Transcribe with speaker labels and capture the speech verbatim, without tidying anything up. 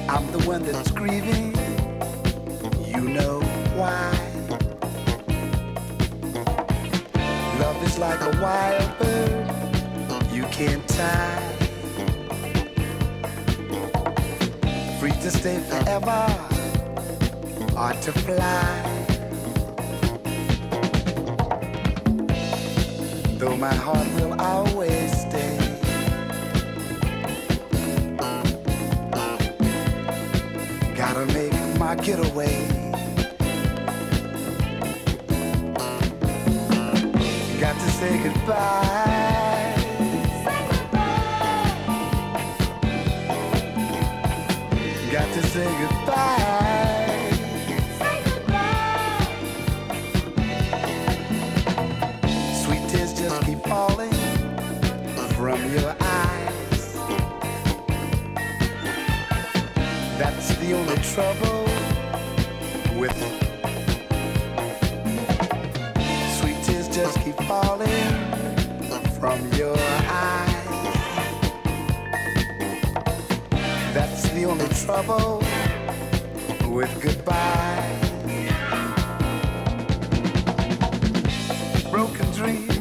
Speaker 1: I'm the one that's grieving. You know why? Love is like a wild bird you can't tie. Free to stay forever or to fly. Though my heart will always stay. Gotta make my getaway. Got to say goodbye.
Speaker 2: Say goodbye.
Speaker 1: Got to say goodbye.
Speaker 2: Say goodbye.
Speaker 1: Sweet tears just keep falling from your eyes. That's the only trouble with it. Sweet tears just keep falling from your eyes. That's the only trouble with goodbye. Broken dreams